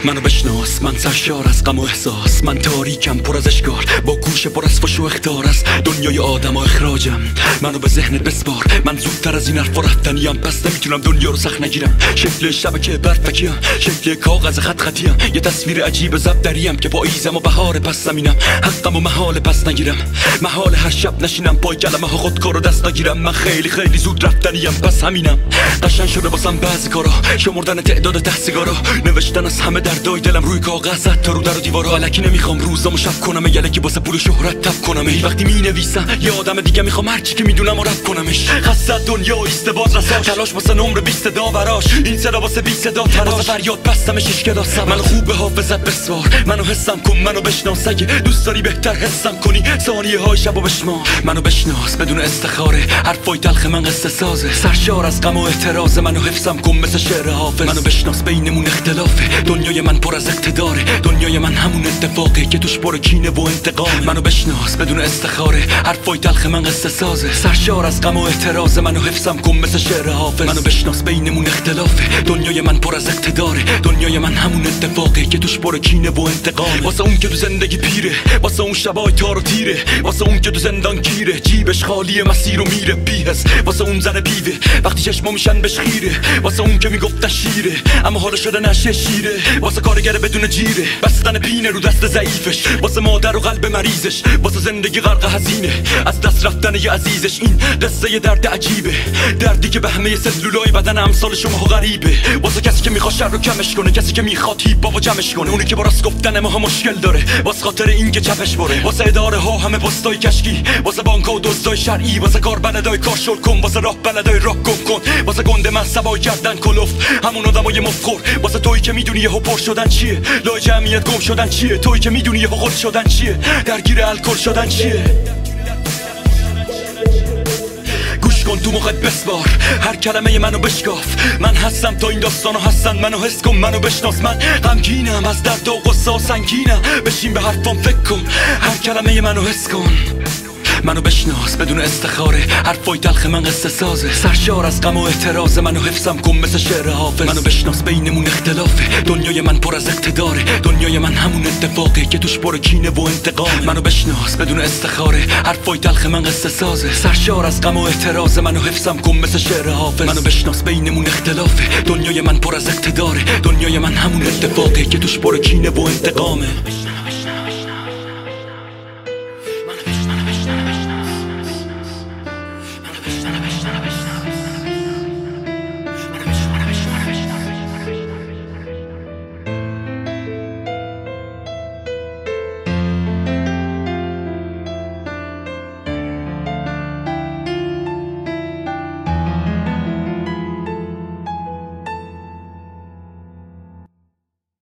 منو بشناس، من سرشار از غم و احساس، من تاریکم پر از اشکال، با گوش پر از فش و اخطار، از دنیای آدم و اخراجم. منو به ذهنت بسپار، من زودتر از این حرفا رفتنیم، پس نمیتونم دنیا رو سخت نگیرم. شکل شبکه برفکیم، شکل کاغذ خط خطیم، یه تصویر عجیب ضبط دریم که پاییزم و بهار پس زمینم. حقم و محال پس نگیرم، محال هر شب نشینم پای کلمه ها خودکارو دست نگیرم. من خیلی خیلی زود رفتنیم، پس همینم. قشنگ شده واسم بعضی کارا، شمردن تعداد ته سیگارا، نوشتن از همه دردای دلم روی کاغذ، تا رو در و دیوارا. الکی نمیخوام روزامو شب کنم، یلکی واسه پول و شهرت تب کنم. وقتی مینویسم یه آدم دیگه میخوام هرچی که میدونم و رپ کنمش. خسته دنیا ایست باز رساش، تلاش واسه نمره 20 داوراش، این صدا واسه 20 صدا تراش، واسه فریاد بستمش اشک داستم. منو خوب به حافظت بسوار، منو حسم کن، منو بشناس، اگه دوست داری بهتر حسم کنی ثانیه های شبو بشمار. منو بشناس بدون استخاره، حرفای تلخ من قصه سازه، سرشار از غم و اعتراض، منو حفظم کن مثل شعر حافظ. منو بشناس بینمون اختلافه، دنیای من پر از اقتداره، دنیای من همون اتفاقه که توش پر کینه و انتقام. منو بشناس بدون استخاره، حرفای تلخ من قصه سازه، سرشار از غم و اعتراض، منو حفظم کن مثل شعر حافظ. منو بشناس بینمون اختلافه، دنیای من پر از اقتداره، دنیای من همون اتفاقه که توش پر کینه و انتقام. واسه اون که تو زندگی پیره، واسه اون شبای تار و تیره، واسه اون که تو زندان گیره، جیبش خالی مسیر و میره بی‌حس، واسه اون زن بیوه وقتی چشما میشن بهش خیره، واسه اون که میگفت شیره اما حالا شده نشه شیره، واسه کارگر بدون جیره، بستن پینه رو دست ضعیفش، واسه مادر و قلب مریضش، واسه زندگی غرق هزینه، از دست رفتن یه عزیزش. این قصه یه درد عجیبه، دردی که به همه سلولای بدن امثال شما غریبه، واسه کسی که میخواد شر رو کمش کنه، کسی که میخواد هیپ هاپو جمعش کنه، اونی که با راست گفتن ما مشکل داره، واسه خاطر این که چپش بره، واسه اداره ها همه پستای کشکی، واسه بانک و دزدای شرعی، واسه کار بلدای کار شل کن، واسه راه بلدای راه گم کن، واسه گنده منصبای گردن کلفت، همون آدمای مفخور، واسه تویی که میدونی یهو پر شدن چیه، لای جمعیت گم شدن چیه، تویی که میدونی یهو خود شدن چیه، درگیر الکل شدن چیه. گوش کن تو مخت بسپار، هر کلمه منو بشکاف، من هستم تا این داستانو هستن، منو حس کن، منو بشناس. من غمگینم از درد و غصه و سنگینم، بشین به حرفام فکر کن، هر کلمه منو حس کن. منو بشناس بدون استخاره، حرفای تلخ من قصه سازه، سرشار از غم و اعتراض، منو حفظم کن مثل شعر حافظ. منو بشناس بینمون اختلافه، دنیای من پر از اقتداره، دنیای من همون اتفاقه که توش پر کینه و انتقام. منو بشناس بدون استخاره، حرفای تلخ من قصه سازه، سرشار از غم و اعتراض، منو حفظم کن مثل شعر حافظ. منو بشناس بینمون اختلافه، دنیای من پر از اقتداره، دنیای من همون اتفاقه که توش پر کینه و انتقامه.